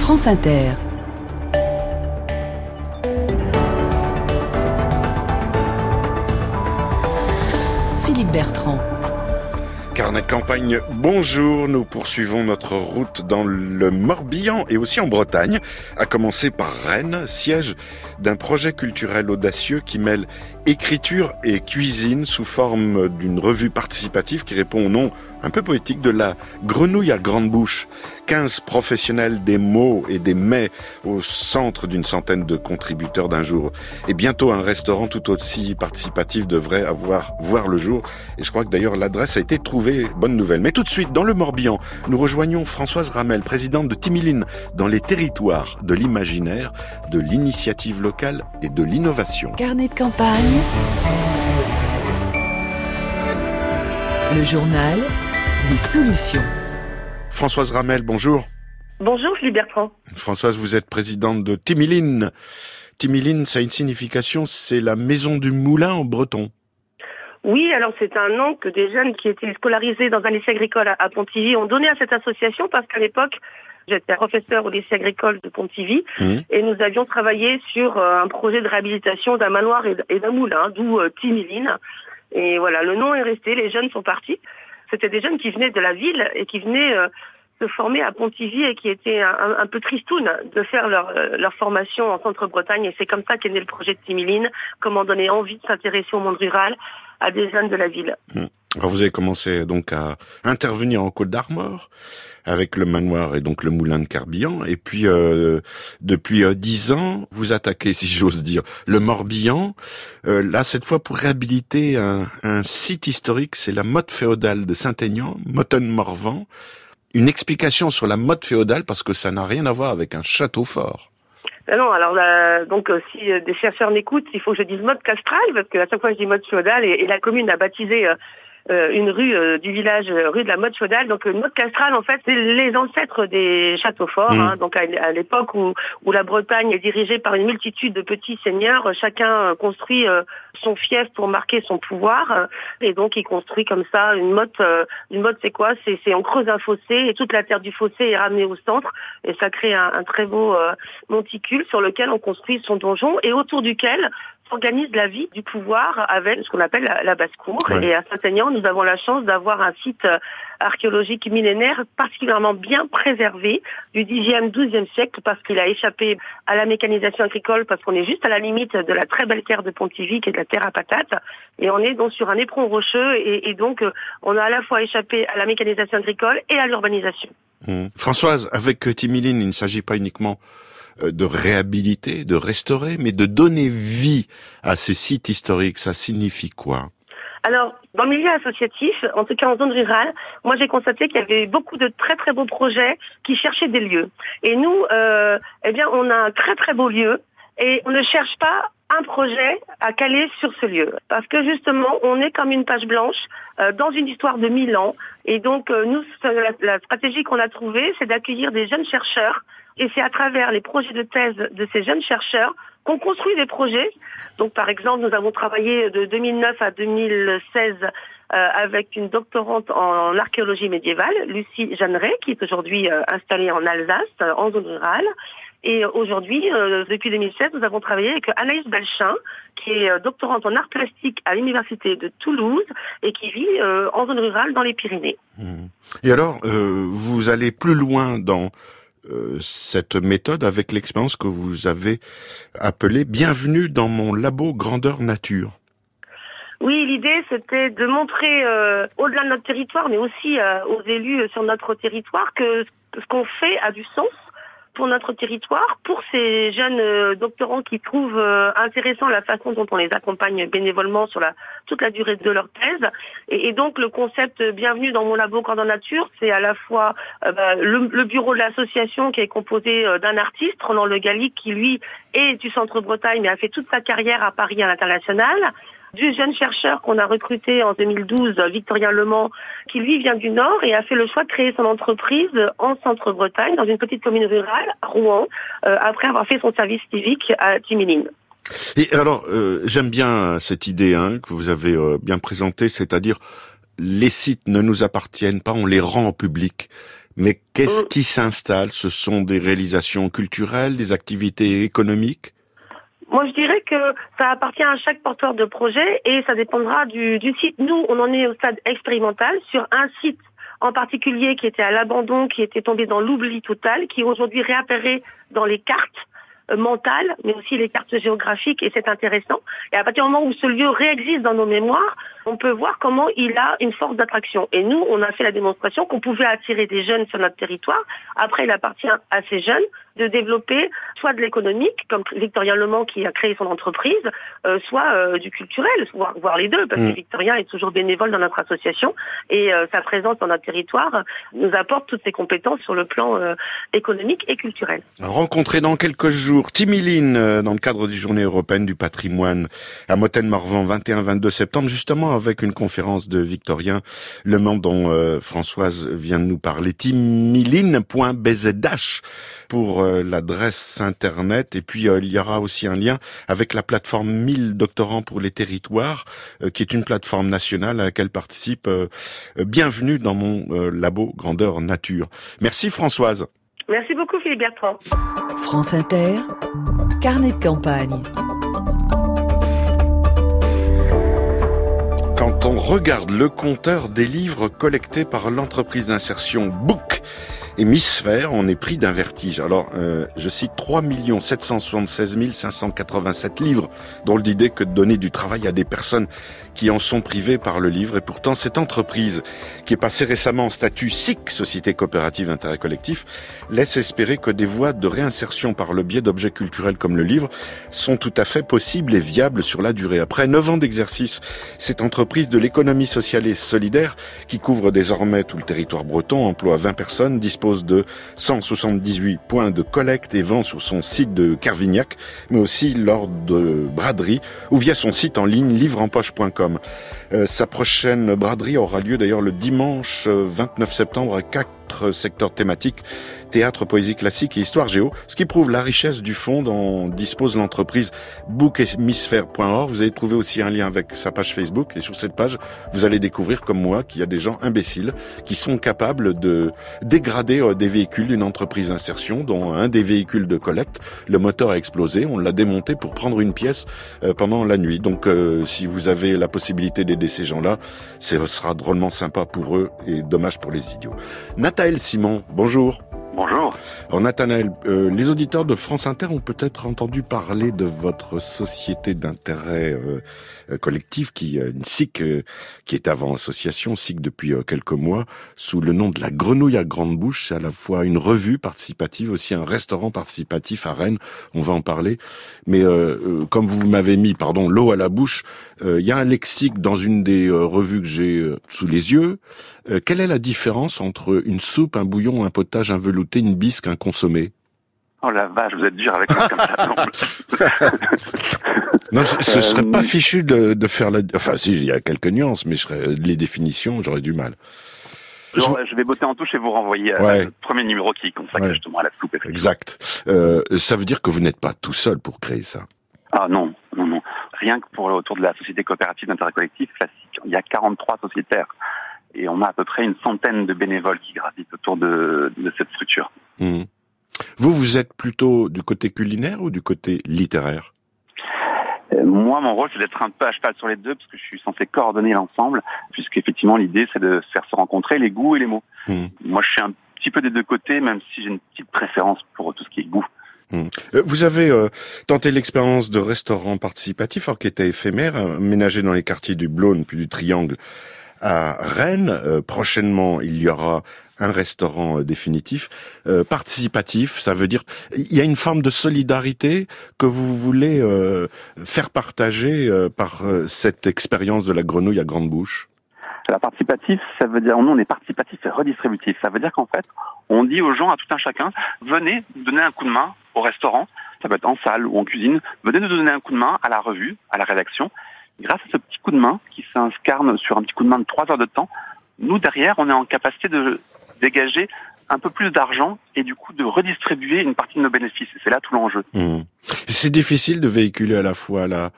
France Inter. Philippe Bertrand. Carnet de campagne, bonjour, nous poursuivons notre route dans le Morbihan et aussi en Bretagne, à commencer par Rennes, siège d'un projet culturel audacieux qui mêle écriture et cuisine sous forme d'une revue participative qui répond au nom un peu poétique de la grenouille à grande bouche. 15 professionnels des mots et des mets au centre d'une centaine de contributeurs d'un jour. Et bientôt un restaurant tout aussi participatif devrait voir le jour. Et je crois que d'ailleurs l'adresse a été trouvée, bonne nouvelle. Mais tout de suite, dans le Morbihan, nous rejoignons Françoise Ramel, présidente de Timiline, dans les territoires de l'imaginaire, de l'initiative locale et de l'innovation. Carnet de campagne. Le journal des solutions. Françoise Ramel, bonjour. Bonjour Philippe Bertrand. Françoise, vous êtes présidente de Timiline. Timiline, ça a une signification, c'est la maison du moulin en breton. Oui, alors c'est un nom que des jeunes qui étaient scolarisés dans un lycée agricole à Pontivy ont donné à cette association parce qu'à l'époque, j'étais professeur au lycée agricole de Pontivy et nous avions travaillé sur un projet de réhabilitation d'un manoir et d'un moulin, d'où Timiline. Et voilà, le nom est resté, les jeunes sont partis. C'était des jeunes qui venaient de la ville et qui venaient se former à Pontivy et qui étaient un peu tristounes de faire leur formation en Centre-Bretagne. Et c'est comme ça qu'est né le projet de Timiline, comment donner envie de s'intéresser au monde rural à des jeunes de la ville. Alors vous avez commencé donc à intervenir en Côte d'Armor avec le manoir et donc le moulin de Carbillan. Et puis depuis 10 ans, vous attaquez, si j'ose dire, le Morbihan. Là, cette fois pour réhabiliter un site historique, c'est la motte féodale de Saint-Aignan, Motten-Morvan. Une explication sur la motte féodale parce que ça n'a rien à voir avec un château fort. Non, alors donc si des chercheurs m'écoutent, il faut que je dise mode castrale, parce que à chaque fois je dis mode féodale et la commune a baptisé une rue du village rue de la mode féodale. Donc une mode castrale, en fait, c'est les ancêtres des châteaux forts. Donc à l'époque où la Bretagne est dirigée par une multitude de petits seigneurs, chacun construit son fief pour marquer son pouvoir, et donc il construit comme ça une motte. Une motte, c'est quoi ? C'est on creuse un fossé et toute la terre du fossé est ramenée au centre et ça crée un très beau monticule sur lequel on construit son donjon et autour duquel organise la vie du pouvoir avec ce qu'on appelle la basse-cour. Ouais. Et à Saint-Aignan, nous avons la chance d'avoir un site archéologique millénaire particulièrement bien préservé du Xe, XIIe siècle parce qu'il a échappé à la mécanisation agricole parce qu'on est juste à la limite de la très belle terre de Pontivy qui est de la terre à patates et on est donc sur un éperon rocheux et donc on a à la fois échappé à la mécanisation agricole et à l'urbanisation. Françoise, avec Timiline, il ne s'agit pas uniquement de réhabiliter, de restaurer, mais de donner vie à ces sites historiques. Ça signifie quoi ? Alors, dans le milieu associatif, en tout cas en zone rurale, moi j'ai constaté qu'il y avait beaucoup de très très beaux projets qui cherchaient des lieux. Et nous, on a un très très beau lieu et on ne cherche pas un projet à caler sur ce lieu. Parce que justement, on est comme une page blanche dans une histoire de 1000 ans. Et donc, nous, la stratégie qu'on a trouvée, c'est d'accueillir des jeunes chercheurs. Et c'est à travers les projets de thèse de ces jeunes chercheurs qu'on construit des projets. Donc, par exemple, nous avons travaillé de 2009 à 2016 avec une doctorante en archéologie médiévale, Lucie Jeanneret, qui est aujourd'hui installée en Alsace, en zone rurale. Et aujourd'hui, depuis 2016, nous avons travaillé avec Anaïs Belchin, qui est doctorante en art plastique à l'université de Toulouse et qui vit en zone rurale dans les Pyrénées. Et alors, vous allez plus loin dans cette méthode avec l'expérience que vous avez appelée « Bienvenue dans mon labo grandeur nature ». Oui, l'idée, c'était de montrer, au-delà de notre territoire, mais aussi aux élus sur notre territoire, que ce qu'on fait a du sens pour notre territoire, pour ces jeunes doctorants qui trouvent intéressant la façon dont on les accompagne bénévolement sur toute la durée de leur thèse. Et donc, le concept « Bienvenue dans mon labo grandeur nature », c'est à la fois le bureau de l'association qui est composé d'un artiste, Roland Le Gallic, qui lui est du Centre-Bretagne, mais a fait toute sa carrière à Paris à l'international, du jeune chercheur qu'on a recruté en 2012, Victorien Lemans, qui lui vient du Nord et a fait le choix de créer son entreprise en Centre-Bretagne, dans une petite commune rurale, Rouen, après avoir fait son service civique à Timiline. Et alors, j'aime bien cette idée que vous avez bien présentée, c'est-à-dire les sites ne nous appartiennent pas, on les rend au public. Mais qu'est-ce qui s'installe? Ce sont des réalisations culturelles, des activités économiques? Moi, je dirais que ça appartient à chaque porteur de projet et ça dépendra du site. Nous, on en est au stade expérimental sur un site en particulier qui était à l'abandon, qui était tombé dans l'oubli total, qui aujourd'hui réapparaît dans les cartes mentales, mais aussi les cartes géographiques, et c'est intéressant. Et à partir du moment où ce lieu réexiste dans nos mémoires, on peut voir comment il a une force d'attraction. Et nous, on a fait la démonstration qu'on pouvait attirer des jeunes sur notre territoire. Après, il appartient à ces jeunes de développer soit de l'économique, comme Victorien Lemans qui a créé son entreprise, soit du culturel, voire les deux, parce que Victorien est toujours bénévole dans notre association et sa présence dans notre territoire nous apporte toutes ses compétences sur le plan économique et culturel. Rencontré dans quelques jours, Timiline, dans le cadre des Journées européennes du patrimoine à Mottenne-Morvan, 21-22 septembre, justement avec une conférence de Victorien Lemans dont Françoise vient de nous parler. Timiline.bzh pour l'adresse internet, et puis il y aura aussi un lien avec la plateforme 1000 doctorants pour les territoires, qui est une plateforme nationale à laquelle participe Bienvenue dans mon labo Grandeur Nature. Merci Françoise. Merci beaucoup Philippe Bertrand. France Inter, carnet de campagne. Quand on regarde le compteur des livres collectés par l'entreprise d'insertion Book Hémisphère, on est pris d'un vertige. Alors, je cite 3 776 587 livres, drôle d'idée que de donner du travail à des personnes qui en sont privées par le livre. Et pourtant, cette entreprise, qui est passée récemment en statut SIC, Société Coopérative d'Intérêt Collectif, laisse espérer que des voies de réinsertion par le biais d'objets culturels comme le livre sont tout à fait possibles et viables sur la durée. Après 9 ans d'exercice, cette entreprise de l'économie sociale et solidaire, qui couvre désormais tout le territoire breton, emploie 20 personnes, dispose de 178 points de collecte et vend sur son site de Carvignac, mais aussi lors de braderie ou via son site en ligne livreempoche.com. Sa prochaine braderie aura lieu d'ailleurs le dimanche 29 septembre à 4 secteurs thématiques: théâtre, poésie classique et histoire géo, ce qui prouve la richesse du fonds dont dispose l'entreprise bookhémisphère.org. Vous allez trouver aussi un lien avec sa page Facebook, et sur cette page, vous allez découvrir, comme moi, qu'il y a des gens imbéciles qui sont capables de dégrader des véhicules d'une entreprise d'insertion, dont un des véhicules de collecte, le moteur a explosé, on l'a démonté pour prendre une pièce pendant la nuit. Donc si vous avez la possibilité d'aider ces gens-là, ce sera drôlement sympa pour eux et dommage pour les idiots. Nathanaël Simon, bonjour. Bonjour. Alors Nathanaël, les auditeurs de France Inter ont peut-être entendu parler de votre société d'intérêt collectif, une SIC, qui est avant association, SIC depuis quelques mois, sous le nom de la Grenouille à grande bouche. C'est à la fois une revue participative, aussi un restaurant participatif à Rennes, on va en parler. Mais comme vous m'avez mis, l'eau à la bouche, il y a un lexique dans une des revues que j'ai sous les yeux. Quelle est la différence entre une soupe, un bouillon, un potage, un velouté, une bisque, un consommé? Oh la vache, vous êtes dur avec moi comme ça. Non, ce serait pas fichu de faire la... Enfin, si, il y a quelques nuances, mais les définitions, j'aurais du mal. Je vais botter en touche et vous renvoyer à le premier numéro qui consacre justement à la soupe. Exact. Ça veut dire que vous n'êtes pas tout seul pour créer ça? Ah non. Rien que autour de la Société Coopérative d'Intérêt Collectif, classique, il y a 43 sociétaires. Et on a à peu près une centaine de bénévoles qui gravitent autour de cette structure. Mmh. Vous êtes plutôt du côté culinaire ou du côté littéraire? Moi, mon rôle, c'est d'être un peu à cheval sur les deux, parce que je suis censé coordonner l'ensemble, puisqu'effectivement, l'idée, c'est de faire se rencontrer les goûts et les mots. Mmh. Moi, je suis un petit peu des deux côtés, même si j'ai une petite préférence pour tout ce qui est goût. Vous avez tenté l'expérience de restaurant participatif, alors qui était éphémère, aménagé dans les quartiers du Blône puis du Triangle à Rennes. Prochainement, il y aura un restaurant définitif. Participatif, ça veut dire il y a une forme de solidarité que vous voulez faire partager par cette expérience de la grenouille à grande bouche. Alors, participatif, ça veut dire, nous, on est participatif et redistributif. Ça veut dire qu'en fait, on dit aux gens, à tout un chacun, venez donner un coup de main au restaurant, ça peut être en salle ou en cuisine, venez nous donner un coup de main à la revue, à la rédaction. Grâce à ce petit coup de main qui s'incarne sur un petit coup de main de 3 heures de temps, nous, derrière, on est en capacité de dégager un peu plus d'argent et du coup de redistribuer une partie de nos bénéfices. Et c'est là tout l'enjeu. C'est difficile de véhiculer à la fois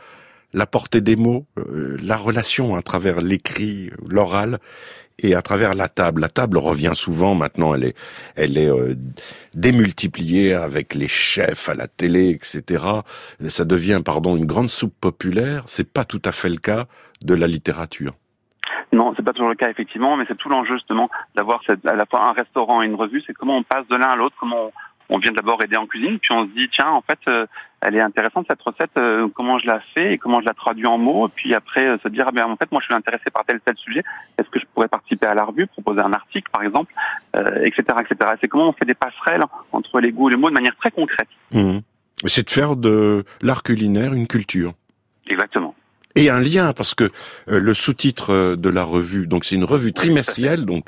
la portée des mots, la relation à travers l'écrit, l'oral, et à travers la table. La table revient souvent maintenant, elle est démultipliée avec les chefs à la télé, etc. Ça devient, une grande soupe populaire. C'est pas tout à fait le cas de la littérature. Non, c'est pas toujours le cas effectivement, mais c'est tout l'enjeu justement d'avoir à la fois un restaurant et une revue. C'est comment on passe de l'un à l'autre, comment on vient d'abord aider en cuisine, puis on se dit tiens, en fait, elle est intéressante cette recette, comment je la fais et comment je la traduis en mots, et puis après se dire en fait moi je suis intéressé par tel sujet, est-ce que je pourrais participer à la revue, proposer un article par exemple, etc. C'est comment on fait des passerelles entre les goûts et les mots de manière très concrète. C'est de faire de l'art culinaire une culture. Exactement. Et un lien, parce que le sous-titre de la revue, donc c'est une revue trimestrielle, donc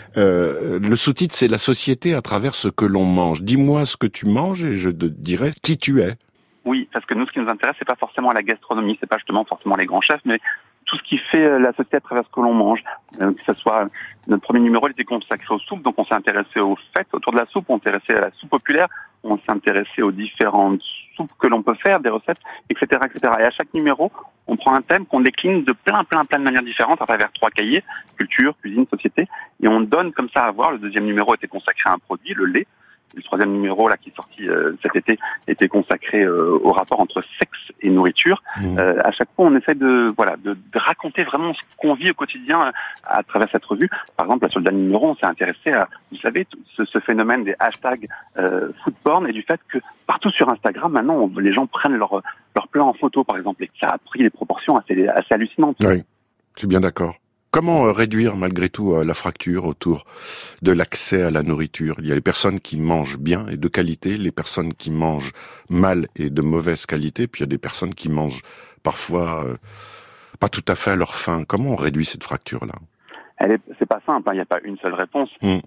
le sous-titre c'est la société à travers ce que l'on mange. Dis-moi ce que tu manges et je te dirai qui tu es. Oui, parce que nous ce qui nous intéresse c'est pas forcément la gastronomie, c'est pas justement forcément les grands chefs, mais tout ce qui fait la société à travers ce que l'on mange. Que ce soit notre premier numéro il était consacré aux soupes, donc on s'est intéressé aux fêtes autour de la soupe, on s'est intéressé à la soupe populaire, on s'est intéressé aux différentes soupes que l'on peut faire, des recettes, etc. Et à chaque numéro, on prend un thème qu'on décline de plein de manières différentes à travers 3 cahiers, culture, cuisine, société, et on donne comme ça à voir. Le deuxième numéro était consacré à un produit, le lait. Le troisième numéro là qui est sorti cet été était consacré au rapport entre sexe et nourriture. À chaque fois, on essaie de raconter vraiment ce qu'on vit au quotidien à travers cette revue. Par exemple, là, sur le dernier numéro, on s'est intéressé à, vous savez, ce phénomène des hashtags food porn et du fait que partout sur Instagram, maintenant, les gens prennent leur plat en photo, par exemple, et ça a pris des proportions assez hallucinantes. Oui, je suis bien d'accord. Comment réduire malgré tout la fracture autour de l'accès à la nourriture? Il y a les personnes qui mangent bien et de qualité, les personnes qui mangent mal et de mauvaise qualité, puis il y a des personnes qui mangent parfois pas tout à fait à leur faim. Comment on réduit cette fracture-là? C'est pas simple, il n'y a pas une seule réponse. Nous,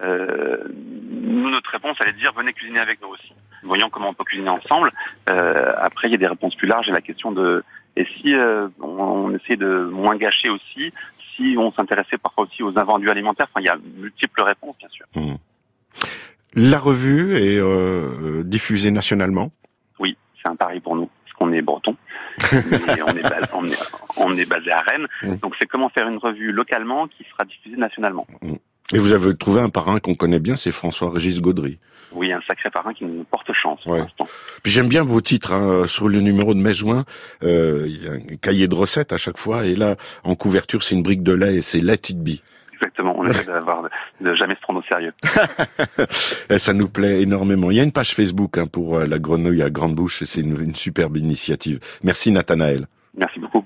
notre réponse, elle est de dire venez cuisiner avec nous aussi. Voyons comment on peut cuisiner ensemble. Après, il y a des réponses plus larges. Il y a la question de et si on essaie de moins gâcher aussi, si on s'intéressait parfois aussi aux invendus alimentaires. Enfin, il y a multiples réponses, bien sûr. La revue est diffusée nationalement? Oui, c'est un pari pour nous, parce qu'on est breton. Mais on est basé à Rennes. Donc c'est comment faire une revue localement qui sera diffusée nationalement. Et vous avez trouvé un parrain qu'on connaît bien, c'est François-Régis Gaudry. Oui, un sacré parrain qui nous porte chance pour l'instant. Puis j'aime bien vos titres, sur le numéro de mai-juin, il y a un cahier de recettes à chaque fois, et là, en couverture, c'est une brique de lait et c'est Let It Be. Exactement, on essaie de jamais se prendre au sérieux. Ça nous plaît énormément. Il y a une page Facebook pour la grenouille à grande bouche, et c'est une superbe initiative. Merci Nathanaël. Merci beaucoup.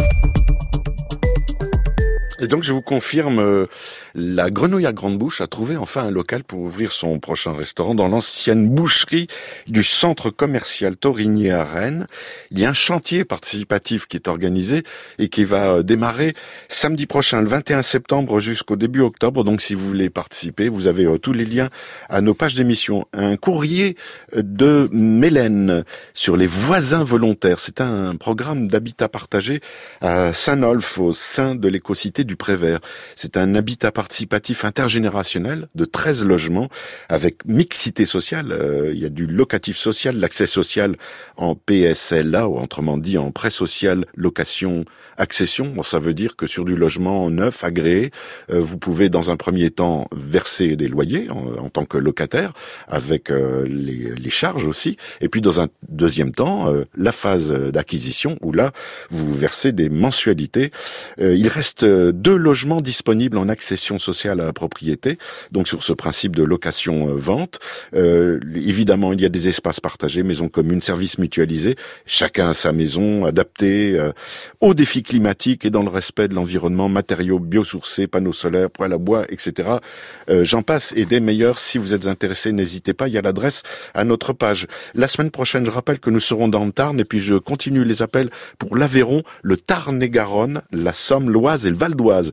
Et donc je vous confirme, la Grenouille à grande bouche a trouvé enfin un local pour ouvrir son prochain restaurant dans l'ancienne boucherie du centre commercial Torigny à Rennes. Il y a un chantier participatif qui est organisé et qui va démarrer samedi prochain, le 21 septembre jusqu'au début octobre. Donc si vous voulez participer, vous avez tous les liens à nos pages d'émission. Un courrier de Mélène sur les voisins volontaires. C'est un programme d'habitat partagé à Saint-Nolf, au sein de l'écocité du Prévert. C'est un habitat participatif intergénérationnel de 13 logements avec mixité sociale. Il y a du locatif social, l'accès social en PSLA, ou autrement dit en prêt social, location, accession. Bon, ça veut dire que sur du logement neuf, agréé, vous pouvez dans un premier temps verser des loyers en tant que locataire, avec les charges aussi. Et puis dans un deuxième temps, la phase d'acquisition, où là, vous versez des mensualités. Il reste 2 logements disponibles en accession sociale à la propriété, donc sur ce principe de location-vente. Évidemment, il y a des espaces partagés, maisons communes, services mutualisés, chacun a sa maison, adaptée aux défis climatiques et dans le respect de l'environnement, matériaux biosourcés, panneaux solaires, poêles à bois, etc. J'en passe et des meilleurs. Si vous êtes intéressés, n'hésitez pas, il y a l'adresse à notre page. La semaine prochaine, je rappelle que nous serons dans le Tarn, et puis je continue les appels pour l'Aveyron, le Tarn-et-Garonne, la Somme, l'Oise et le Val d'Oise.